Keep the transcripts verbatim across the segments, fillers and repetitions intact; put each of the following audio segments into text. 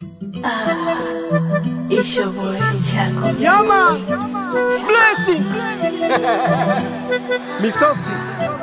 Ah, it's your boy Chaco. Yama, blessing, Misosi.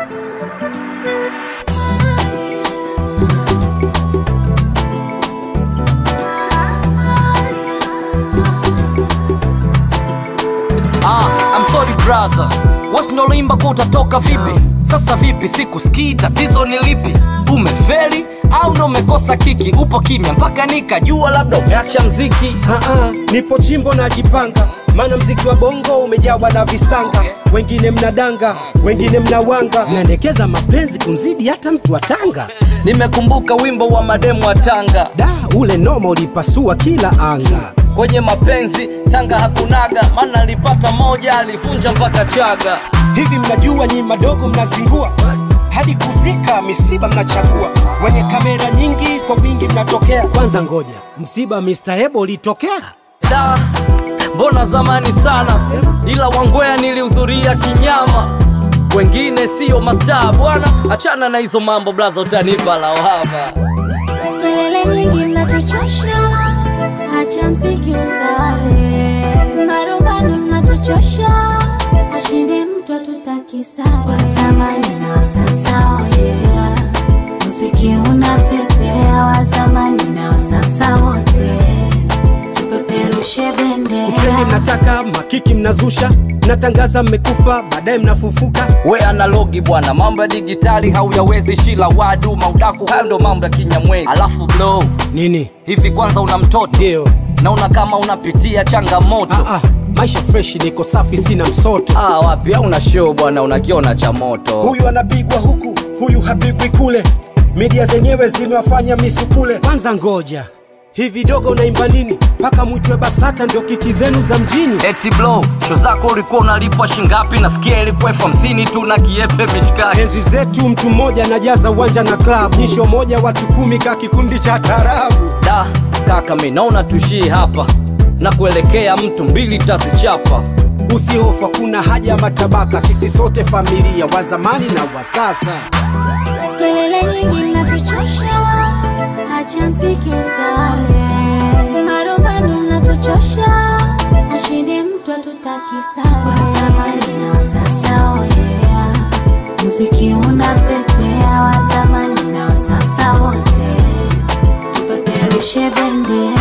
Ah, I'm sorry brother, what's no limba kwa utatoka vipi? Sasa vipi, siku ski tatizo ni lipi? Umefeli au ndo umekosa kiki? Upo kimya mpaka nikajua labda umeacha mziki. Haa, nipo chimbo na jipanga, maana mziki wa bongo umejawa na visanga. Wengine mnadanga, wengine mnawanga, mnaendekeza mapenzi kunzidi hata mtu wa Tanga. Nimekumbuka wimbo wa mademu wa Tanga, Da, ule noma ulipasua kila anga. Kwenye mapenzi Tanga hakunaga, maana alipata moja alivunja mpaka Chaga. Hivi mnajua nyi madogo mnazingua, hadi kuzika misiba mnachagua. Wenye kamera nyingi kwa wingi mnatokea. Kwanza ngoja, msiba mister Ebo ulitokea? Da, mbona zamani sana, ila Wangwea nilihudhuria kinyama. Wengine sio mastaa bwana, achana na hizo mambo blaza, utanipa lawama. Kelele nyingi mnatuchosha, acha mziki utawale. Marumbano mnatuchosha, ashinde mtu atutaki sana. Wa zamani na sasa oh yeah, muziki unapepea. Wa zamani na sasa wote tupeperushe bendera. Utreni mnataka, makiki mnazusha, mnatangaza mmekufa, baadaye mnafufuka. We analogi bwana, mambo ya digitali hauyawezi. Shila wadu maudaku, hayo ndo mambo ya kinyamwezi. Alafu blow Nini? hivi kwanza una mtoto? Ndio. Naona kama unapitia changamoto. Ah ah, maisha fresh, niko safi, sina msoto. Ah, wapi au una show bwana, unakiona cha moto. Huyu anapigwa huku, huyu hapigwi kule. Media zenyewe zimewafanya misukule. Kwanza ngoja, hivi dogo unaimba nini? Paka mwitwe Basata ndio kiki zenu za mjini. Eti blow, show zako ulikuwa unalipwa shingapi? Nasikia ilikuwa elfu hamsini tu na kiepe mishikaki. Enzi zetu mtu mmoja anajaza uwanja na club. Nyisho moja watu kumi ka kikundi cha tarabu. Da, kaka mimi naona tushie hapa, na kuelekea mtu mbili tazichapa. Usihofu, kuna haja ya matabaka, sisi sote familia, wa zamani na wa sasa. Kelele nyingi mnatuchosha, acha mziki utawale. Marumbano mnatuchosha, ashinde mtu atutaki sana. Wa zamani na sasa oh yeah, muziki unapepea. Wa zamani na sasa wote tupeperushe bendera.